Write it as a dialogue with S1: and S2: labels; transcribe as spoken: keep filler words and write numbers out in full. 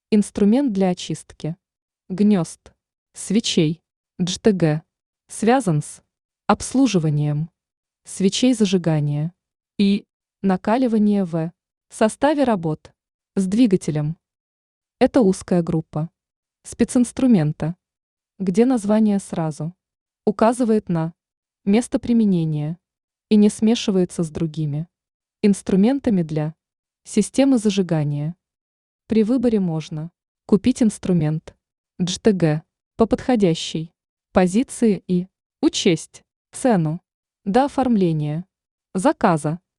S1: Инструмент для очистки гнезд, свечей, дж тэ гэ, связан с обслуживанием свечей зажигания и накаливания в составе работ с двигателем. Это узкая группа специнструмента, где название сразу указывает на место применения и не смешивается с другими инструментами для системы зажигания. При выборе можно купить инструмент дж тэ гэ по подходящей позиции и учесть цену до оформления заказа.